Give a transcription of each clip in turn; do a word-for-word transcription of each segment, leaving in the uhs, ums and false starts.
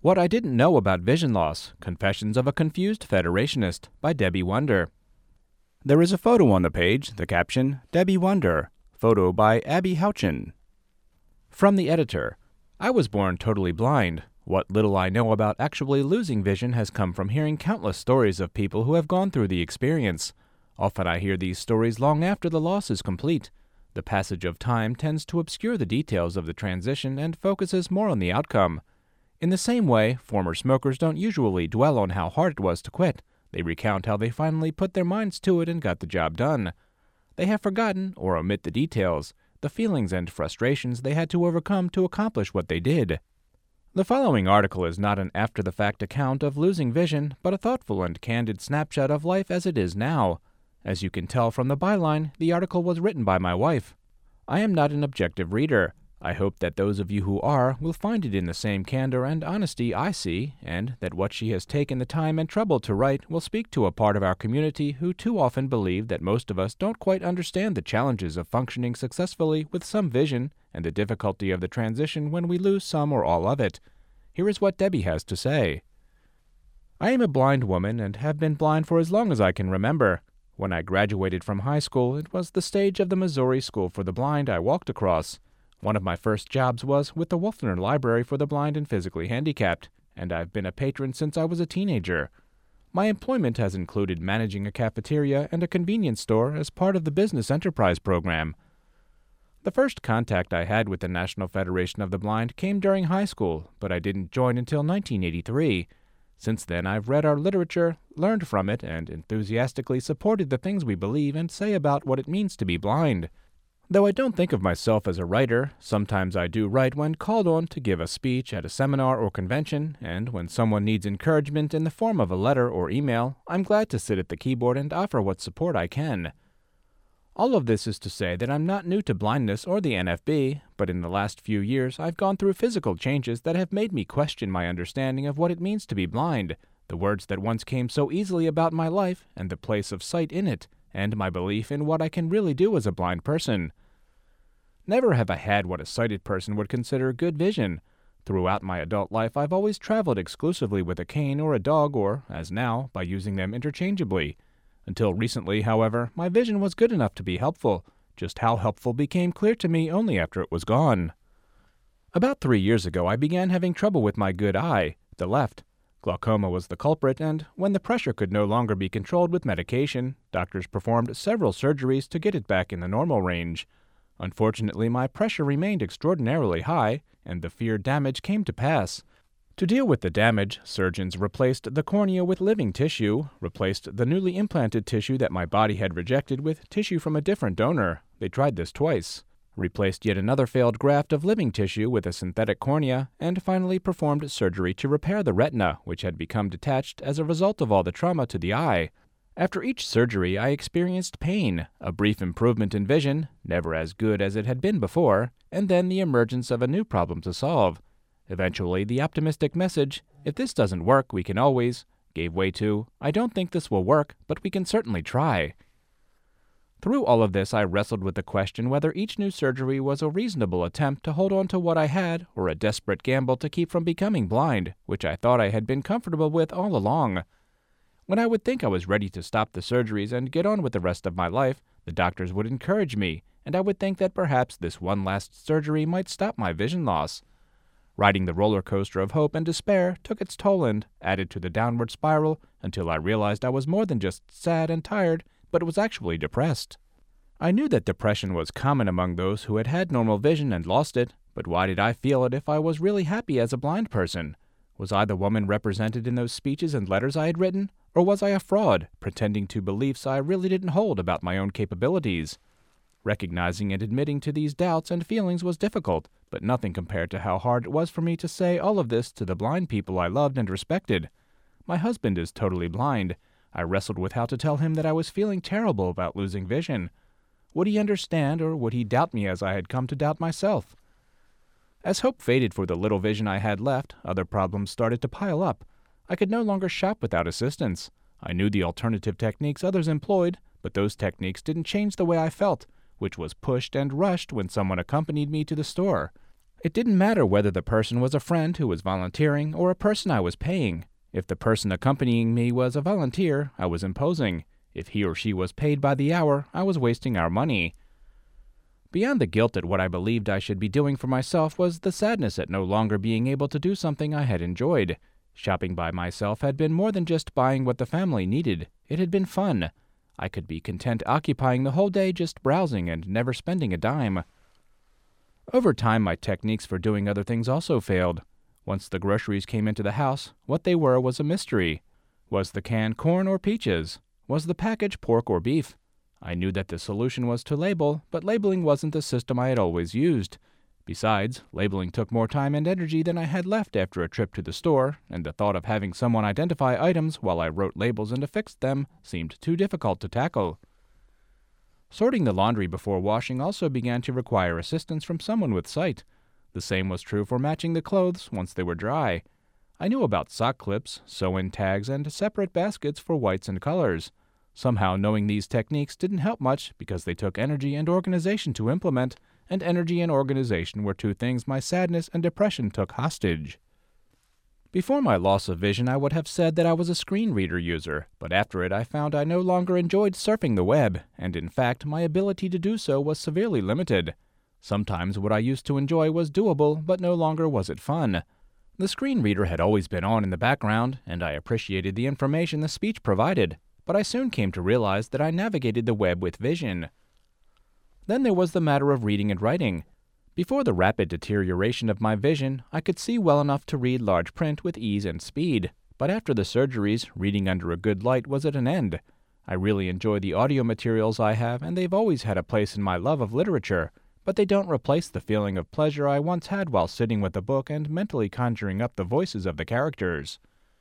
What I Didn't Know About Vision Loss, Confessions of a Confused Federationist by Debbie Wonder. There is a photo on the page, the caption, Debbie Wonder, photo by Abby Houchin. From the editor, I was born totally blind. What little I know about actually losing vision has come from hearing countless stories of people who have gone through the experience. Often I hear these stories long after the loss is complete. The passage of time tends to obscure the details of the transition and focuses more on the outcome. In the same way, former smokers don't usually dwell on how hard it was to quit. They recount how they finally put their minds to it and got the job done. They have forgotten, or omit the details, the feelings and frustrations they had to overcome to accomplish what they did. The following article is not an after-the-fact account of losing vision, but a thoughtful and candid snapshot of life as it is now. As you can tell from the byline, the article was written by my wife. I am not an objective reader. I hope that those of you who are will find it in the same candor and honesty I see, and that what she has taken the time and trouble to write will speak to a part of our community who too often believe that most of us don't quite understand the challenges of functioning successfully with some vision and the difficulty of the transition when we lose some or all of it. Here is what Debbie has to say. I am a blind woman and have been blind for as long as I can remember. When I graduated from high school, it was the stage of the Missouri School for the Blind I walked across. One of my first jobs was with the Wolfner Library for the Blind and Physically Handicapped, and I've been a patron since I was a teenager. My employment has included managing a cafeteria and a convenience store as part of the Business Enterprise Program. The first contact I had with the National Federation of the Blind came during high school, but I didn't join until nineteen eighty-three. Since then, I've read our literature, learned from it, and enthusiastically supported the things we believe and say about what it means to be blind. Though I don't think of myself as a writer, sometimes I do write when called on to give a speech at a seminar or convention, and when someone needs encouragement in the form of a letter or email, I'm glad to sit at the keyboard and offer what support I can. All of this is to say that I'm not new to blindness or the N F B, but in the last few years I've gone through physical changes that have made me question my understanding of what it means to be blind, the words that once came so easily about my life and the place of sight in it, and my belief in what I can really do as a blind person. Never have I had what a sighted person would consider good vision. Throughout my adult life I've always traveled exclusively with a cane or a dog or, as now, by using them interchangeably. Until recently, however, my vision was good enough to be helpful. Just how helpful became clear to me only after it was gone. About three years ago I began having trouble with my good eye, the left. Glaucoma was the culprit, and when the pressure could no longer be controlled with medication, doctors performed several surgeries to get it back in the normal range. Unfortunately, my pressure remained extraordinarily high, and the feared damage came to pass. To deal with the damage, surgeons replaced the cornea with living tissue, replaced the newly implanted tissue that my body had rejected with tissue from a different donor. They tried this twice. Replaced yet another failed graft of living tissue with a synthetic cornea, and finally performed surgery to repair the retina, which had become detached as a result of all the trauma to the eye. After each surgery, I experienced pain, a brief improvement in vision, never as good as it had been before, and then the emergence of a new problem to solve. Eventually, the optimistic message, if this doesn't work, we can always, gave way to, I don't think this will work, but we can certainly try. Through all of this, I wrestled with the question whether each new surgery was a reasonable attempt to hold on to what I had, or a desperate gamble to keep from becoming blind, which I thought I had been comfortable with all along. When I would think I was ready to stop the surgeries and get on with the rest of my life, the doctors would encourage me, and I would think that perhaps this one last surgery might stop my vision loss. Riding the roller coaster of hope and despair took its toll and added to the downward spiral until I realized I was more than just sad and tired, but was actually depressed. I knew that depression was common among those who had had normal vision and lost it, but why did I feel it if I was really happy as a blind person? Was I the woman represented in those speeches and letters I had written, or was I a fraud, pretending to beliefs I really didn't hold about my own capabilities? Recognizing and admitting to these doubts and feelings was difficult, but nothing compared to how hard it was for me to say all of this to the blind people I loved and respected. My husband is totally blind. I wrestled with how to tell him that I was feeling terrible about losing vision. Would he understand, or would he doubt me as I had come to doubt myself? As hope faded for the little vision I had left, other problems started to pile up. I could no longer shop without assistance. I knew the alternative techniques others employed, but those techniques didn't change the way I felt, which was pushed and rushed when someone accompanied me to the store. It didn't matter whether the person was a friend who was volunteering or a person I was paying. If the person accompanying me was a volunteer, I was imposing. If he or she was paid by the hour, I was wasting our money. Beyond the guilt at what I believed I should be doing for myself was the sadness at no longer being able to do something I had enjoyed. Shopping by myself had been more than just buying what the family needed. It had been fun. I could be content occupying the whole day just browsing and never spending a dime. Over time, my techniques for doing other things also failed. Once the groceries came into the house, what they were was a mystery. Was the can corn or peaches? Was the package pork or beef? I knew that the solution was to label, but labeling wasn't the system I had always used. Besides, labeling took more time and energy than I had left after a trip to the store, and the thought of having someone identify items while I wrote labels and affixed them seemed too difficult to tackle. Sorting the laundry before washing also began to require assistance from someone with sight. The same was true for matching the clothes once they were dry. I knew about sock clips, sew-in tags, and separate baskets for whites and colors. Somehow knowing these techniques didn't help much because they took energy and organization to implement, and energy and organization were two things my sadness and depression took hostage. Before my loss of vision, I would have said that I was a screen reader user, but after it I found I no longer enjoyed surfing the web, and in fact my ability to do so was severely limited. Sometimes what I used to enjoy was doable, but no longer was it fun. The screen reader had always been on in the background, and I appreciated the information the speech provided, but I soon came to realize that I navigated the web with vision. Then there was the matter of reading and writing. Before the rapid deterioration of my vision, I could see well enough to read large print with ease and speed, but after the surgeries, reading under a good light was at an end. I really enjoy the audio materials I have, and they've always had a place in my love of literature, but they don't replace the feeling of pleasure I once had while sitting with a book and mentally conjuring up the voices of the characters.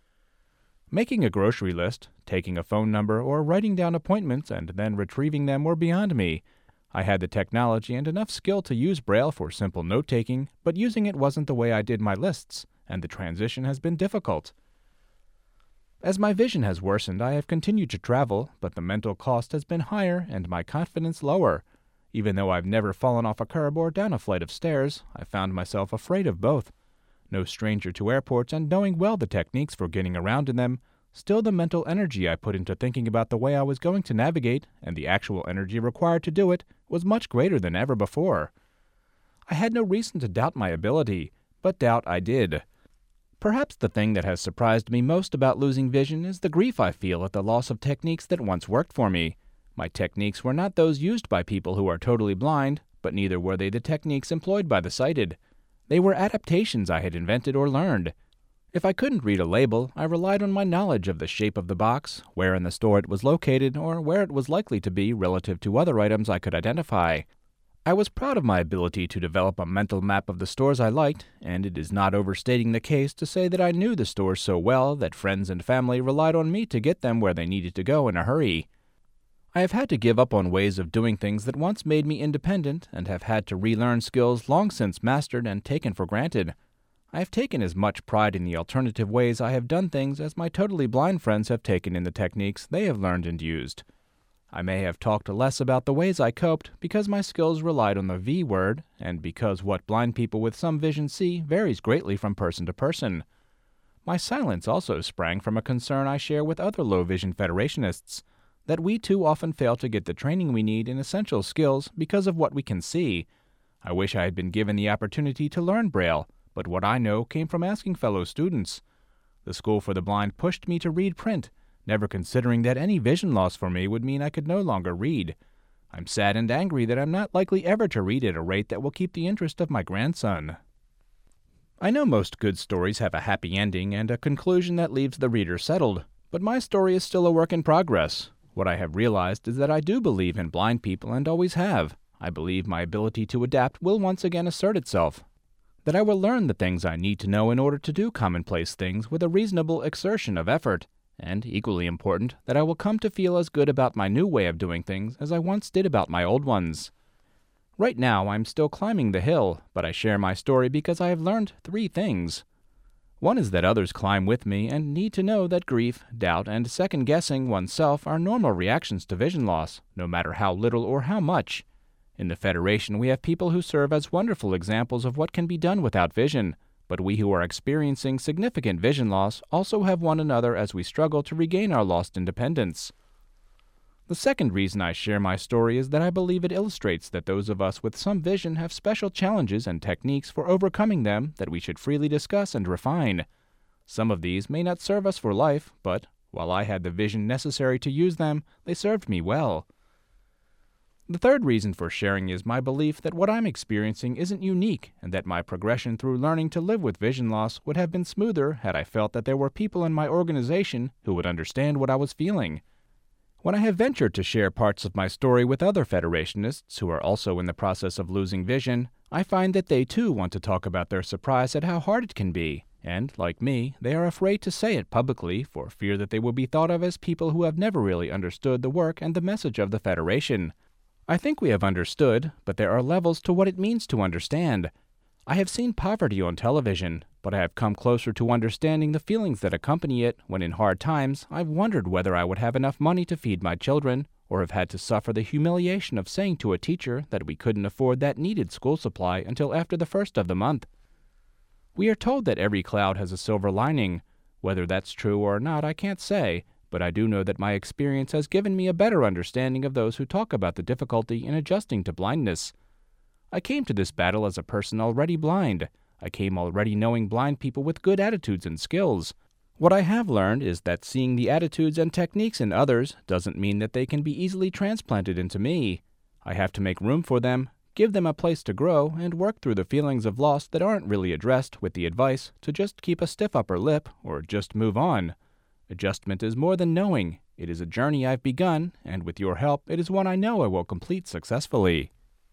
Making a grocery list, taking a phone number, or writing down appointments and then retrieving them were beyond me. I had the technology and enough skill to use Braille for simple note-taking, but using it wasn't the way I did my lists, and the transition has been difficult. As my vision has worsened, I have continued to travel, but the mental cost has been higher and my confidence lower. Even though I've never fallen off a curb or down a flight of stairs, I found myself afraid of both. No stranger to airports and knowing well the techniques for getting around in them, still the mental energy I put into thinking about the way I was going to navigate, and the actual energy required to do it, was much greater than ever before. I had no reason to doubt my ability, but doubt I did. Perhaps the thing that has surprised me most about losing vision is the grief I feel at the loss of techniques that once worked for me. My techniques were not those used by people who are totally blind, but neither were they the techniques employed by the sighted. They were adaptations I had invented or learned. If I couldn't read a label, I relied on my knowledge of the shape of the box, where in the store it was located, or where it was likely to be relative to other items I could identify. I was proud of my ability to develop a mental map of the stores I liked, and it is not overstating the case to say that I knew the stores so well that friends and family relied on me to get them where they needed to go in a hurry. I have had to give up on ways of doing things that once made me independent, and have had to relearn skills long since mastered and taken for granted. I have taken as much pride in the alternative ways I have done things as my totally blind friends have taken in the techniques they have learned and used. I may have talked less about the ways I coped because my skills relied on the V word, and because what blind people with some vision see varies greatly from person to person. My silence also sprang from a concern I share with other low-vision Federationists, that we too often fail to get the training we need in essential skills because of what we can see. I wish I had been given the opportunity to learn Braille, but what I know came from asking fellow students. The School for the Blind pushed me to read print, never considering that any vision loss for me would mean I could no longer read. I'm sad and angry that I'm not likely ever to read at a rate that will keep the interest of my grandson. I know most good stories have a happy ending and a conclusion that leaves the reader settled, but my story is still a work in progress. What I have realized is that I do believe in blind people and always have. I believe my ability to adapt will once again assert itself. That I will learn the things I need to know in order to do commonplace things with a reasonable exertion of effort, and, equally important, that I will come to feel as good about my new way of doing things as I once did about my old ones. Right now I'm still climbing the hill, but I share my story because I have learned three things. One is that others climb with me and need to know that grief, doubt, and second-guessing oneself are normal reactions to vision loss, no matter how little or how much. In the Federation, we have people who serve as wonderful examples of what can be done without vision, but we who are experiencing significant vision loss also have one another as we struggle to regain our lost independence. The second reason I share my story is that I believe it illustrates that those of us with some vision have special challenges and techniques for overcoming them that we should freely discuss and refine. Some of these may not serve us for life, but while I had the vision necessary to use them, they served me well. The third reason for sharing is my belief that what I'm experiencing isn't unique and that my progression through learning to live with vision loss would have been smoother had I felt that there were people in my organization who would understand what I was feeling. When I have ventured to share parts of my story with other Federationists who are also in the process of losing vision, I find that they too want to talk about their surprise at how hard it can be, and, like me, they are afraid to say it publicly for fear that they will be thought of as people who have never really understood the work and the message of the Federation. I think we have understood, but there are levels to what it means to understand. I have seen poverty on television, but I have come closer to understanding the feelings that accompany it when in hard times I've wondered whether I would have enough money to feed my children, or have had to suffer the humiliation of saying to a teacher that we couldn't afford that needed school supply until after the first of the month. We are told that every cloud has a silver lining. Whether that's true or not, I can't say, but I do know that my experience has given me a better understanding of those who talk about the difficulty in adjusting to blindness. I came to this battle as a person already blind. I came already knowing blind people with good attitudes and skills. What I have learned is that seeing the attitudes and techniques in others doesn't mean that they can be easily transplanted into me. I have to make room for them, give them a place to grow, and work through the feelings of loss that aren't really addressed with the advice to just keep a stiff upper lip or just move on. Adjustment is more than knowing. It is a journey I've begun, and with your help, it is one I know I will complete successfully.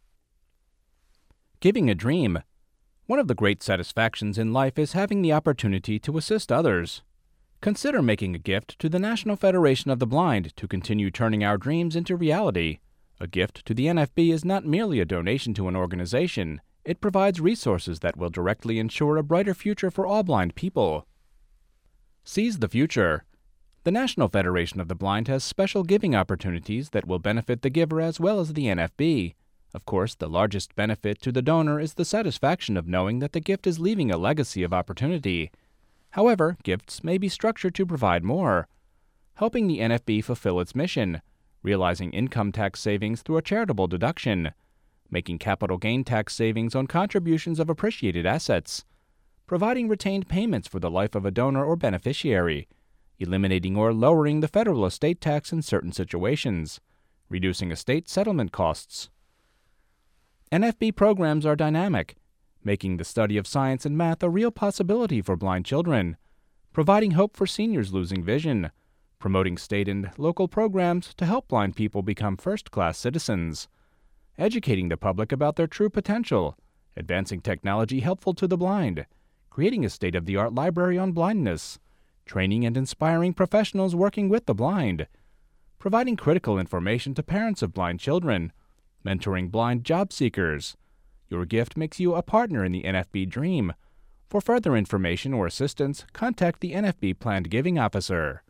Giving a dream. One of the great satisfactions in life is having the opportunity to assist others. Consider making a gift to the National Federation of the Blind to continue turning our dreams into reality. A gift to the N F B is not merely a donation to an organization. It provides resources that will directly ensure a brighter future for all blind people. Seize the future. The National Federation of the Blind has special giving opportunities that will benefit the giver as well as the N F B. Of course, the largest benefit to the donor is the satisfaction of knowing that the gift is leaving a legacy of opportunity. However, gifts may be structured to provide more. Helping the N F B fulfill its mission, realizing income tax savings through a charitable deduction, making capital gain tax savings on contributions of appreciated assets, providing retained payments for the life of a donor or beneficiary, eliminating or lowering the federal estate tax in certain situations, reducing estate settlement costs. N F B programs are dynamic, making the study of science and math a real possibility for blind children, providing hope for seniors losing vision, promoting state and local programs to help blind people become first-class citizens, educating the public about their true potential, advancing technology helpful to the blind, creating a state-of-the-art library on blindness, training and inspiring professionals working with the blind, providing critical information to parents of blind children, mentoring blind job seekers. Your gift makes you a partner in the N F B dream. For further information or assistance, contact the N F B Planned Giving Officer.